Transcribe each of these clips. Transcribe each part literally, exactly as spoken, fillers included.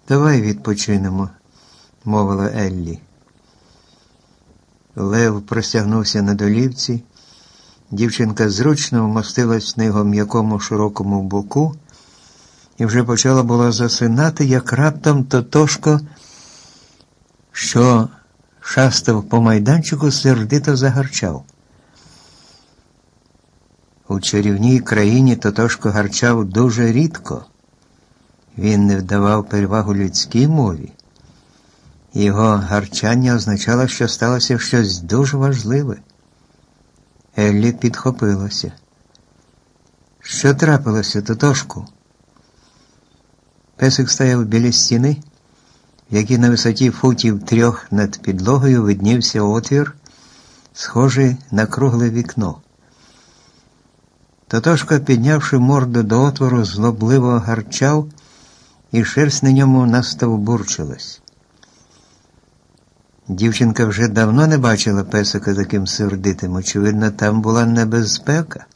«Давай відпочинемо», – мовила Еллі. Лев простягнувся на долівці. Дівчинка зручно вмостилась на його м'якому широкому боку і вже почала була засинати, як раптом Тотошко, що шастав по майданчику, сердито загарчав. У чарівній країні Тотошко гарчав дуже рідко. Він не вдавав перевагу людській мові. Його гарчання означало, що сталося щось дуже важливе. Еллі підхопилася. «Що трапилося, Тотошку?» Песик стояв біля стіни, в якій на висоті футів трьох над підлогою виднівся отвір, схожий на кругле вікно. Тотошко, піднявши морду до отвору, злобливо гарчав, і шерсть на ньому настовбурчилась. Дівчинка вже давно не бачила песика таким сердитим. Очевидно, там була небезпека.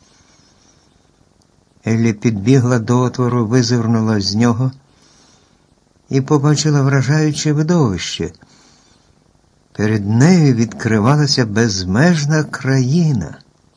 Еллі підбігла до отвору, визирнула з нього і побачила вражаюче видовище. Перед нею відкривалася безмежна країна.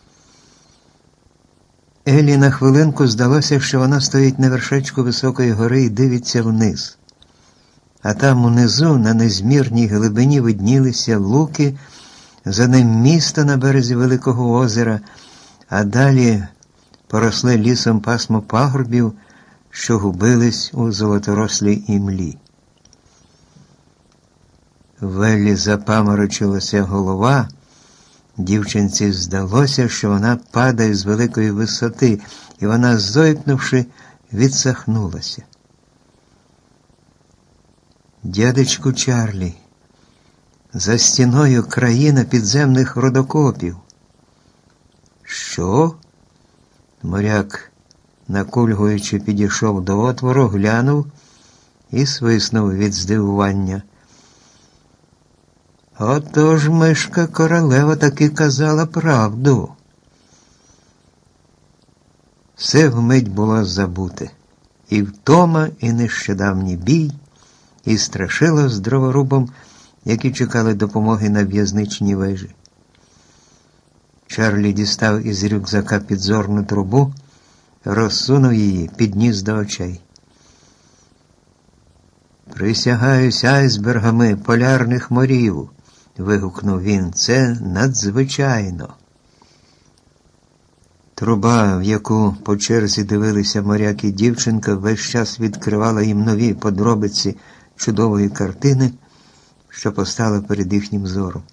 Еллі на хвилинку здалося, що вона стоїть на вершечку високої гори і дивиться вниз. А там унизу, на незмірній глибині, виднілися луки, за ним місто на березі великого озера, а далі поросли лісом пасмо пагорбів, що губились у золоторослій імлі. В Еллі запаморочилася голова. Дівчинці здалося, що вона падає з великої висоти, і вона, зойкнувши, відсахнулася. «Дядечку Чарлі, за стіною країна підземних родокопів». «Що?» Моряк, накульгуючи, підійшов до отвору, глянув і свиснув від здивування. «Отож мишка королева таки казала правду». Все вмить було забуте. І втома, і нещодавній бій, і страшило з дроворубом, які чекали допомоги на в'язничній вежі. Чарлі дістав із рюкзака підзорну трубу, розсунув її, підніс до очей. «Присягаюсь айсбергами полярних морів», – вигукнув він, – «це надзвичайно». Труба, в яку по черзі дивилися моряк і дівчинка, весь час відкривала їм нові подробиці чудової картини, що постала перед їхнім зором.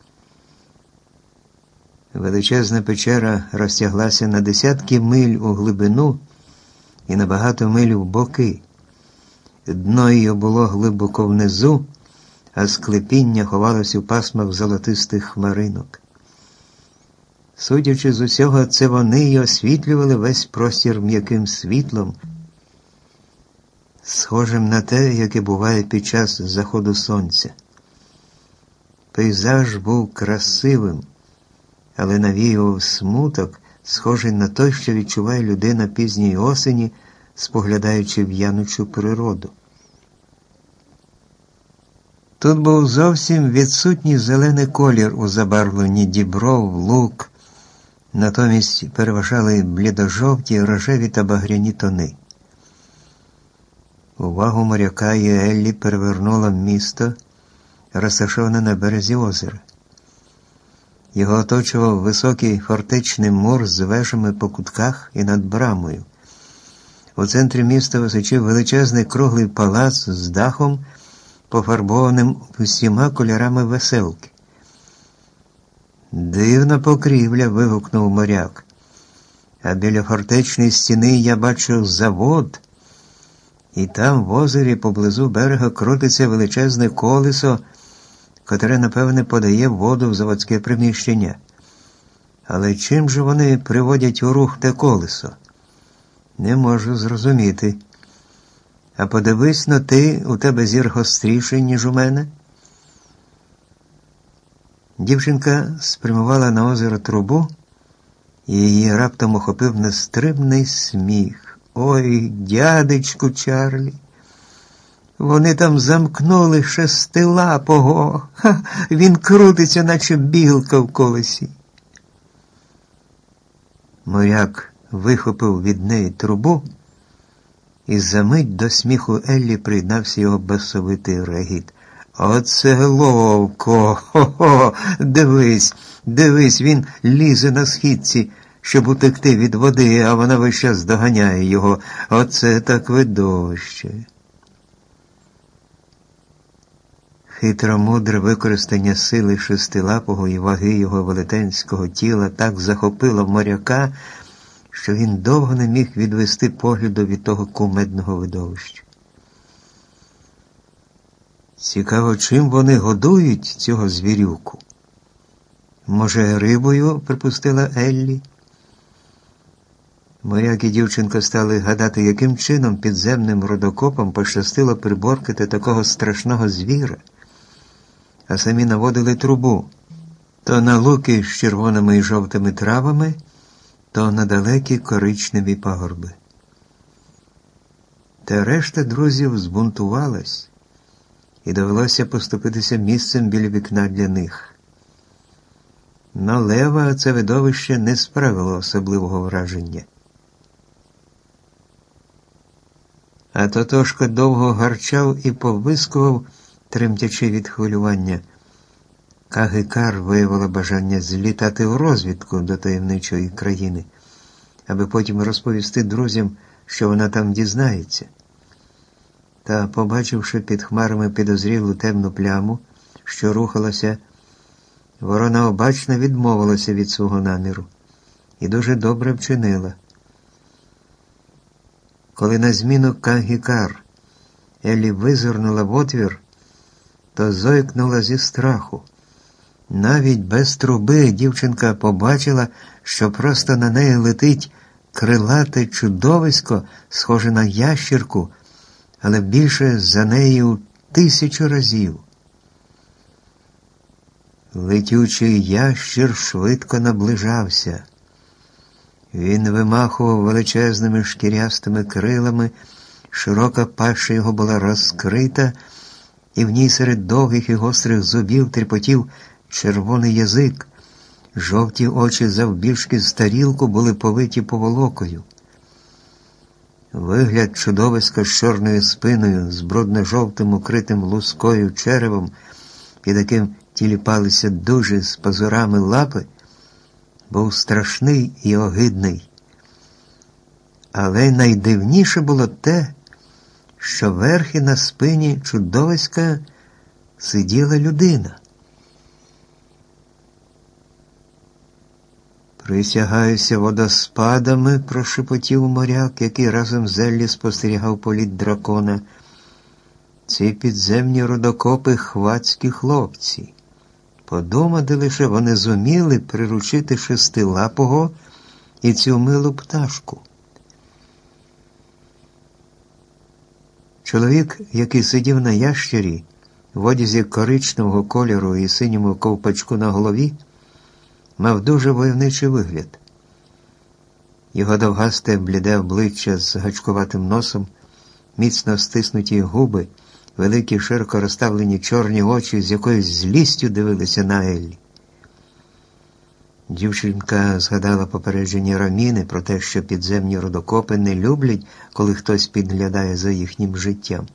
Величезна печера розтяглася на десятки миль у глибину і на багато миль в боки. Дно її було глибоко внизу, а склепіння ховалося у пасмах золотистих хмаринок. Судячи з усього, це вони й освітлювали весь простір м'яким світлом, схожим на те, яке буває під час заходу сонця. Пейзаж був красивим, але навіював смуток, схожий на той, що відчуває людина пізньої осені, споглядаючи в'янучу природу. Тут був зовсім відсутній зелений колір у забарвленні дібров, лук, натомість переважали блідожовті, рожеві та багряні тони. Увагу моряка і Еллі перевернуло місто, розташоване на березі озера. Його оточував високий фортечний мур з вежами по кутках і над брамою. У центрі міста височив величезний круглий палац з дахом, пофарбованим усіма кольорами веселки. «Дивна покрівля», – вигукнув моряк. «А біля фортечної стіни я бачу завод, і там в озері поблизу берега крутиться величезне колесо, котре, напевне, подає воду в заводське приміщення. Але чим же вони приводять у рух те колесо? Не можу зрозуміти. А подивись, но ти, у тебе зір гостріший, ніж у мене». Дівчинка спрямувала на озеро трубу, і її раптом охопив нестримний сміх. «Ой, дядечку Чарлі, Вони там замкнули шестилапого. Ха, він крутиться, наче білка в колесі. Моряк вихопив від неї трубу, і за мить до сміху Еллі приєднався його басовитий регіт. Оце ловко! Хо-хо! Дивись, дивись, він лізе на східці, щоб утекти від води, а вона весь час доганяє його. Оце так видовище. Хитромудре використання сили шестилапого і ваги його велетенського тіла так захопило моряка, що він довго не міг відвести погляду від того кумедного видовища. Цікаво, чим вони годують цього звірюку? Може, рибою, припустила Еллі? Моряк і дівчинка стали гадати, яким чином підземним рудокопам пощастило приборкати такого страшного звіра, а самі наводили трубу то на луки з червоними і жовтими травами, то на далекі коричневі пагорби. Та решта друзів збунтувалась, і довелося поступитися місцем біля вікна для них. На лева це видовище не справило особливого враження. А Тотошко довго гарчав і повискував, тремтячи від хвилювання. Кагикар виявила бажання злітати в розвідку до таємничої країни, аби потім розповісти друзям, що вона там дізнається. Та, побачивши під хмарами підозрілу темну пляму, що рухалася, ворона обачно відмовилася від свого наміру і дуже добре вчинила. Коли на зміну Кагикар Еллі визирнула в отвір, то зойкнула зі страху. Навіть без труби дівчинка побачила, що просто на неї летить крилате чудовисько, схоже на ящірку, але більше за нею тисячу разів. Летючий ящір швидко наближався. Він вимахував величезними шкірястими крилами, широка паща його була розкрита, і в ній серед довгих і гострих зубів тріпотів червоний язик, жовті очі завбільшки з тарілку були повиті поволокою. Вигляд чудовиська з чорною спиною, з брудно-жовтим укритим лускою черевом, під яким тіліпалися дуже з пазурами лапи, був страшний і огидний. Але найдивніше було те, що верхи на спині чудовиська сиділа людина. «Присягаюся водоспадами», – прошепотів моряк, який разом з Еллі спостерігав політ дракона. «Ці підземні рудокопи – хвацькі хлопці. Подумати лише, вони зуміли приручити шестилапого і цю милу пташку». Чоловік, який сидів на ящері, в одязі коричневого кольору і синьому ковпачку на голові, мав дуже войовничий вигляд. Його довгасте бліде обличчя з гачкуватим носом, міцно стиснуті губи, великі широко розставлені чорні очі з якоюсь злістю дивилися на Еллі. Дівчинка згадала попередження Роміни про те, що підземні рудокопи не люблять, коли хтось підглядає за їхнім життям.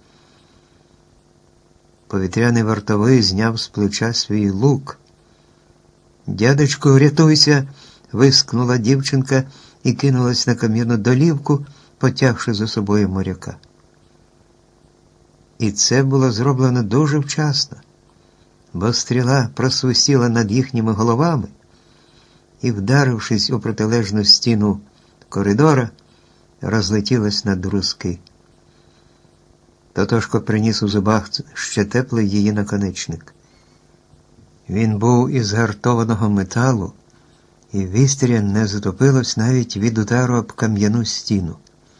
Повітряний вартовий зняв з плеча свій лук. «Дядечко, рятуйся!» – вискнула дівчинка і кинулась на кам'яну долівку, потягши за собою моряка. І це було зроблено дуже вчасно, бо стріла просвистіла над їхніми головами і, вдарившись у протилежну стіну коридора, розлетілась на друзки. Тотошко приніс у зубах ще теплий її наконечник. Він був із гартованого металу, і вістря не затопилось навіть від удару об кам'яну стіну.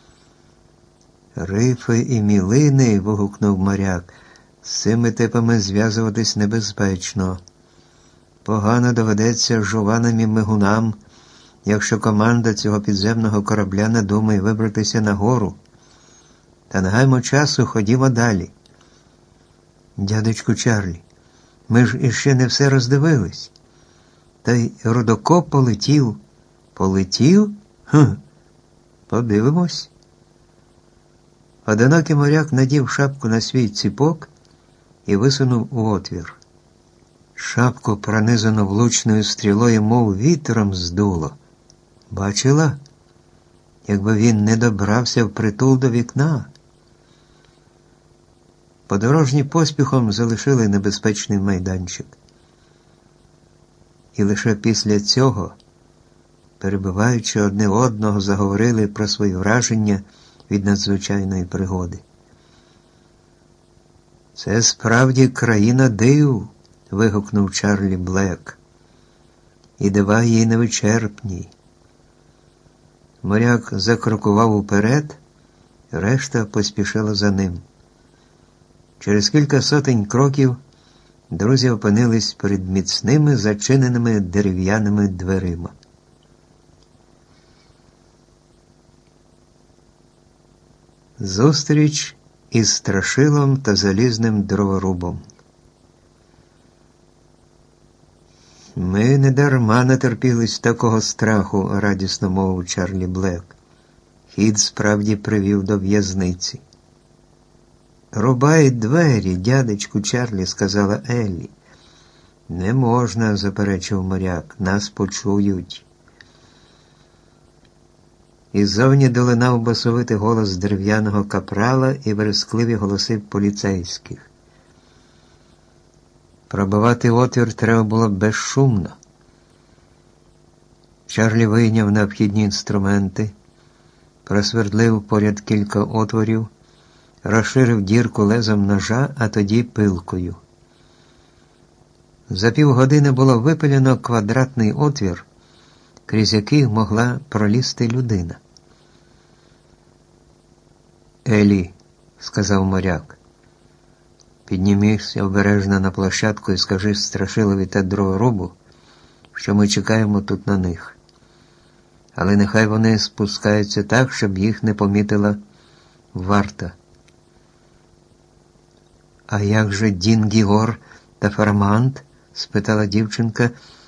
«Рифи і мілини!» – вигукнув моряк. «З цими типами зв'язуватись небезпечно. Погано доведеться жуванам і мигунам, якщо команда цього підземного корабля надумає вибратися нагору. Та не гаймо часу, ходімо далі. Дядечку Чарлі, ми ж іще не все роздивились. Та й рудокоп полетів. Полетів? Хм, подивимось. Одинокий моряк надів шапку на свій ціпок і висунув у отвір. Шапку пронизано влучною стрілою, мов вітром здуло. Бачила? Якби він не добрався впритул до вікна. Подорожні поспіхом залишили небезпечний майданчик. І лише після цього, перебиваючи одне одного, заговорили про свої враження від надзвичайної пригоди. «Це справді країна див», – вигукнув Чарлі Блек. «І дива її невичерпні». Моряк закрокував уперед, решта поспішила за ним. Через кілька сотень кроків друзі опинились перед міцними зачиненими дерев'яними дверима. Зустріч із Страшилом та залізним дроворубом. «Ми недарма натерпілись такого страху», – радісно мовив Чарлі Блек. «Хід справді привів до в'язниці». «Рубай двері, дядечку Чарлі», – сказала Еллі. «Не можна», – заперечив моряк, – «нас почують». Іззовні долинав басовитий голос дерев'яного капрала і верескливі голоси поліцейських. Пробивати отвір треба було безшумно. Чарлі вийняв необхідні інструменти, просвердлив поряд кілька отворів, розширив дірку лезом ножа, а тоді пилкою. За півгодини було випилено квадратний отвір, крізь який могла пролізти людина. «Елі», – сказав моряк, – «піднімися обережно на площадку і скажи Страшилові та дроворубу, що ми чекаємо тут на них. Але нехай вони спускаються так, щоб їх не помітила варта». «А як же Дін Гігор та Фармант?» – спитала дівчинка –